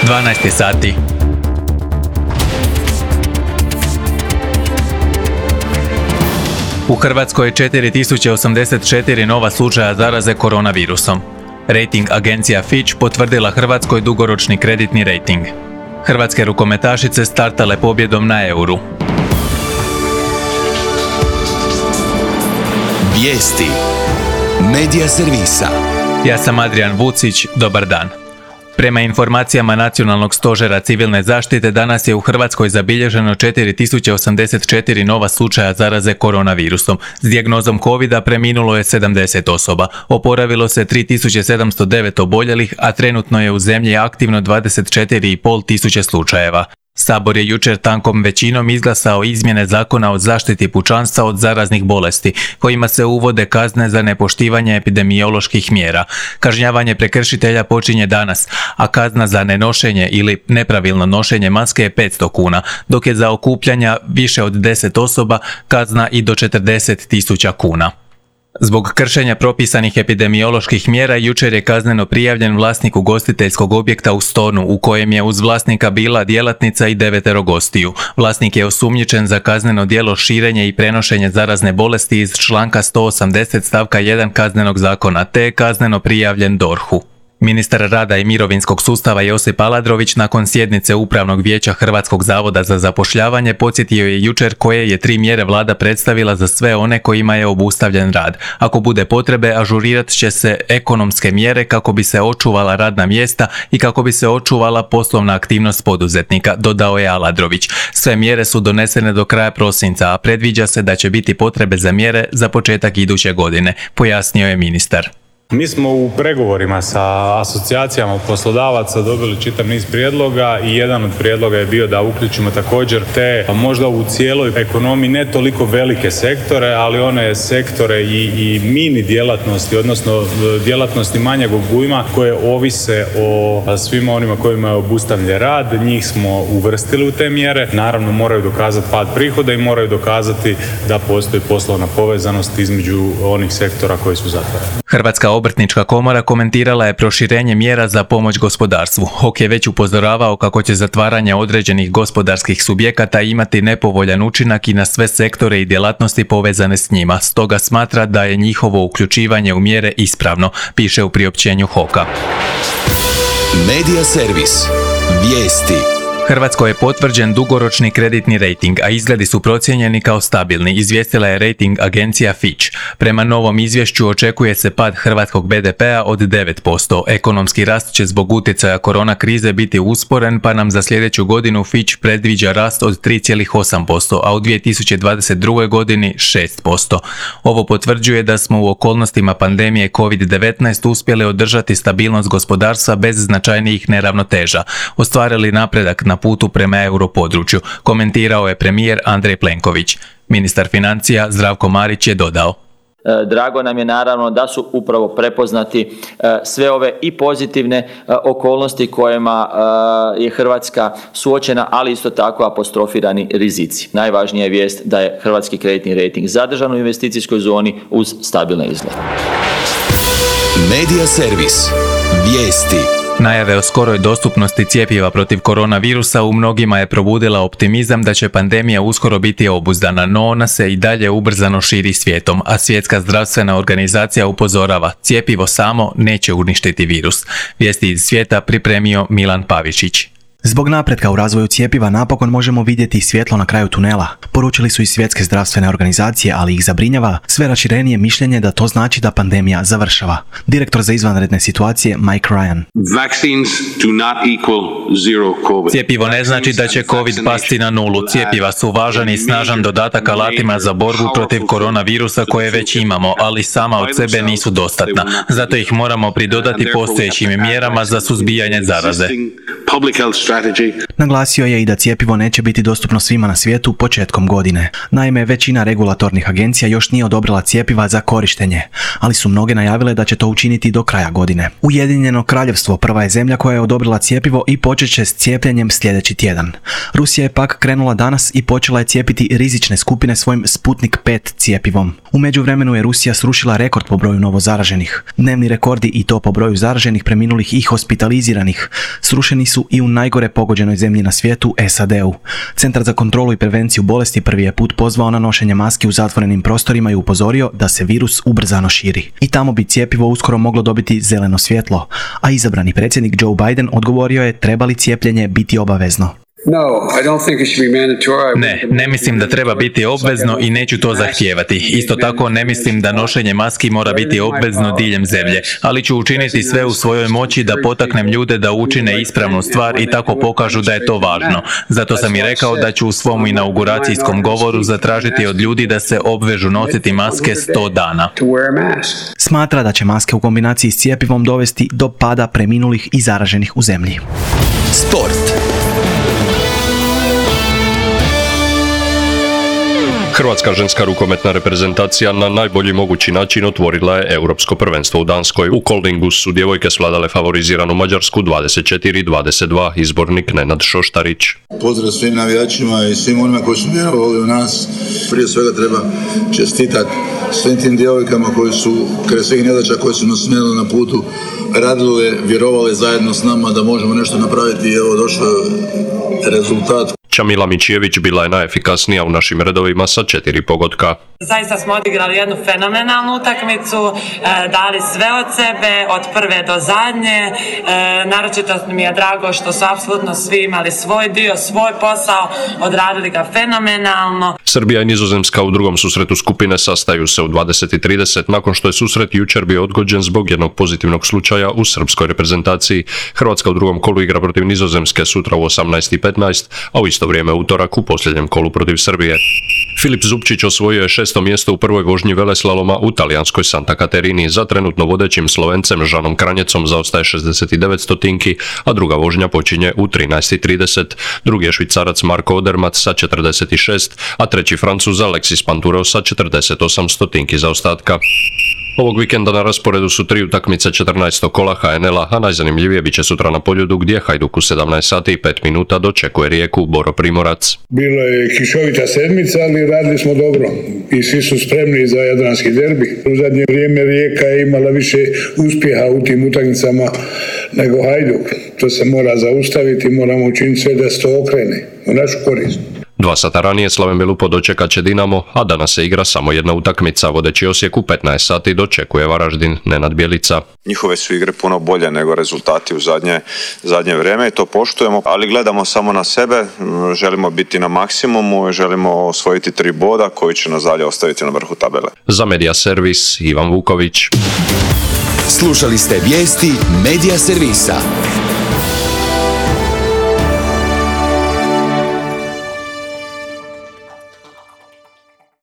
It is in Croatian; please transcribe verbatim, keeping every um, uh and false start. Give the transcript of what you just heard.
dvanaest sati. U Hrvatskoj je četiri tisuće osamdeset četiri nova slučaja zaraze koronavirusom. Rating agencija Fitch potvrdila Hrvatskoj dugoročni kreditni rating. Hrvatske rukometašice startale pobjedom na Euru. Vijesti Medija servisa. Ja sam Adrian Vucić, dobar dan. Prema informacijama Nacionalnog stožera civilne zaštite, danas je u Hrvatskoj zabilježeno četiri tisuće osamdeset četiri nova slučaja zaraze koronavirusom. S dijagnozom covida preminulo je sedamdeset osoba, oporavilo se tri tisuće sedamsto devet oboljelih, a trenutno je u zemlji aktivno dvadeset četiri i pol tisuće slučajeva. Sabor je jučer tankom većinom izglasao izmjene Zakona o zaštiti pučanstva od zaraznih bolesti, kojima se uvode kazne za nepoštivanje epidemioloških mjera. Kažnjavanje prekršitelja počinje danas, a kazna za nenošenje ili nepravilno nošenje maske je petsto kuna, dok je za okupljanja više od deset osoba kazna i do četrdeset tisuća kuna. Zbog kršenja propisanih epidemioloških mjera jučer je kazneno prijavljen vlasnik ugostiteljskog objekta u Stonu, u kojem je uz vlasnika bila djelatnica i devetero gostiju. Vlasnik je osumnjičen za kazneno djelo širenje i prenošenje zarazne bolesti iz članka sto osamdeset stavka jedan Kaznenog zakona, te je kazneno prijavljen D O R H-u. Ministar rada i mirovinskog sustava Josip Aladrović nakon sjednice Upravnog vijeća Hrvatskog zavoda za zapošljavanje podsjetio je jučer koje je tri mjere vlada predstavila za sve one kojima je obustavljen rad. Ako bude potrebe, ažurirat će se ekonomske mjere kako bi se očuvala radna mjesta i kako bi se očuvala poslovna aktivnost poduzetnika, dodao je Aladrović. Sve mjere su donesene do kraja prosinca, a predviđa se da će biti potrebe za mjere za početak iduće godine, pojasnio je ministar. Mi smo u pregovorima sa asocijacijama poslodavaca dobili čitav niz prijedloga i jedan od prijedloga je bio da uključimo također te možda u cijeloj ekonomiji ne toliko velike sektore, ali one sektore i, i mini djelatnosti, odnosno djelatnosti manjeg obujma koje ovise o svima onima kojima je obustavljen rad. Njih smo uvrstili u te mjere. Naravno moraju dokazati pad prihoda i moraju dokazati da postoji poslovna povezanost između onih sektora koji su zatvoreni. Hrvatska Obrtnička komora komentirala je proširenje mjera za pomoć gospodarstvu. H O K je već upozoravao kako će zatvaranje određenih gospodarskih subjekata imati nepovoljan učinak i na sve sektore i djelatnosti povezane s njima. Stoga smatra da je njihovo uključivanje u mjere ispravno, piše u priopćenju H O K-a. Medija servis. Vijesti. Hrvatskoj je potvrđen dugoročni kreditni rating, a izgledi su procijenjeni kao stabilni, izvijestila je rating agencija Fitch. Prema novom izvješću očekuje se pad hrvatskog be de pea od devet posto. Ekonomski rast će zbog utjecaja korona krize biti usporen, pa nam za sljedeću godinu Fitch predviđa rast od tri zarez osam posto, a u dvije tisuće dvadeset drugoj godini šest posto. Ovo potvrđuje da smo u okolnostima pandemije kovid devetnaest uspjeli održati stabilnost gospodarstva bez značajnijih neravnoteža, ostvarili napredak na putu prema europodručju, komentirao je premijer Andrej Plenković. Ministar financija Zdravko Marić je dodao: Drago nam je naravno da su upravo prepoznati sve ove i pozitivne okolnosti kojima je Hrvatska suočena, ali isto tako apostrofirani rizici. Najvažnija je vijest da je hrvatski kreditni rejting zadržan u investicijskoj zoni uz stabilne izglede. Medija servis. Vijesti. Najave o skoroj dostupnosti cjepiva protiv koronavirusa u mnogima je probudila optimizam da će pandemija uskoro biti obuzdana, no ona se i dalje ubrzano širi svijetom, a Svjetska zdravstvena organizacija upozorava: cjepivo samo neće uništiti virus. Vijesti iz svijeta pripremio Milan Pavičić. Zbog napretka u razvoju cjepiva napokon možemo vidjeti svjetlo na kraju tunela, poručili su i Svjetske zdravstvene organizacije, ali ih zabrinjava sve raširenije mišljenje da to znači da pandemija završava. Direktor za izvanredne situacije Mike Ryan. Cjepivo ne znači da će COVID pasti na nulu. Cjepiva su važan i snažan dodatak alatima za borbu protiv koronavirusa koje već imamo, ali sama od sebe nisu dostatna. Zato ih moramo pridodati postojećim mjerama za suzbijanje zaraze. Naglasio je i da cjepivo neće biti dostupno svima na svijetu početkom godine. Naime, većina regulatornih agencija još nije odobrila cjepiva za korištenje, ali su mnoge najavile da će to učiniti do kraja godine. Ujedinjeno kraljevstvo prva je zemlja koja je odobrila cjepivo i počet će s cijepljenjem sljedeći tjedan. Rusija je pak krenula danas i počela je cijepiti rizične skupine svojim Sputnik pet cjepivom. U međuvremenu je Rusija srušila rekord po broju novozaraženih. Dnevni rekordi, i to po broju zaraženih, preminulih i hospitaliziranih, srušeni su i u najgore pogođenoj zemlji na svijetu, S A D-u. Centar za kontrolu i prevenciju bolesti prvi je put pozvao na nošenje maski u zatvorenim prostorima i upozorio da se virus ubrzano širi. I tamo bi cjepivo uskoro moglo dobiti zeleno svjetlo, a izabrani predsjednik Joe Biden odgovorio je treba li cijepljenje biti obavezno. Ne, ne mislim da treba biti obvezno i neću to zahtijevati. Isto tako ne mislim da nošenje maski mora biti obvezno diljem zemlje, ali ću učiniti sve u svojoj moći da potaknem ljude da učine ispravnu stvar i tako pokažu da je to važno. Zato sam i rekao da ću u svom inauguracijskom govoru zatražiti od ljudi da se obvežu nositi maske sto dana. Smatra da će maske u kombinaciji s cjepivom dovesti do pada preminulih i zaraženih u zemlji. Sport. Hrvatska ženska rukometna reprezentacija na najbolji mogući način otvorila je europsko prvenstvo u Danskoj. U Koldingu su djevojke svladale favoriziranu Mađarsku dvadeset četiri dvadeset dva, izbornik Nenad Šoštarić. Pozdrav svim navijačima i svim onima koji su vjerovali u nas. Prije svega treba čestitati svim tim djevojkama koji su, kraj svih nedaća koji su nas smjeli na putu, radile, vjerovali zajedno s nama da možemo nešto napraviti i evo došao rezultat. Čamila Mičijević bila je najefikasnija u našim redovima sa četiri pogotka. Zaista smo odigrali jednu fenomenalnu utakmicu, dali sve od sebe, od prve do zadnje. Naročito mi je drago što su apsolutno svi imali svoj dio, svoj posao, odradili ga fenomenalno. Srbija i Nizozemska u drugom susretu skupine sastaju se u dvadeset i trideset nakon što je susret jučer bio odgođen zbog jednog pozitivnog slučaja u srpskoj reprezentaciji. Hrvatska u drugom kolu igra protiv Nizozemske sutra u osamnaest i petnaest, a u isto vrijeme utorak u posljednjem kolu protiv Srbije. Filip Zupčić osvojio je šesto mjesto u prvoj vožnji veleslaloma u talijanskoj Santa Caterini. Za trenutno vodećim Slovencem Žanom Kranjecom zaostaje šezdeset devet stotinki, a druga vožnja počinje u trinaest i trideset. Drugi je Švicarac Marko Odermatt sa četrdeset šest, a treći Francuz Alexis Pinturo sa četrdeset osam stotinki zaostatka. Ovog vikenda na rasporedu su tri utakmice četrnaestog kola H N L-a, a najzanimljivije bit će sutra na Poljudu gdje Hajduk u sedamnaest sati i pet minuta dočekuje Rijeku Boro Primorac. Bila je kišovita sedmica, ali radili smo dobro i svi su spremni za jadranski derbi. U zadnje vrijeme Rijeka je imala više uspjeha u tim utakmicama nego Hajduk. To se mora zaustaviti, moramo učiniti sve da se to okrene u našu korist. Dva sata ranije Slaven Belupo dočekat će Dinamo, a danas se igra samo jedna utakmica. Vodeći Osijek u petnaest sati dočekuje Varaždin Nenad Bjelica. Njihove su igre puno bolje nego rezultati u zadnje, zadnje vrijeme i to poštujemo, ali gledamo samo na sebe, želimo biti na maksimumu, želimo osvojiti tri boda koji će nas dalje ostaviti na vrhu tabele. Za Media Servis Ivan Vuković. Slušali ste vijesti Media Servisa.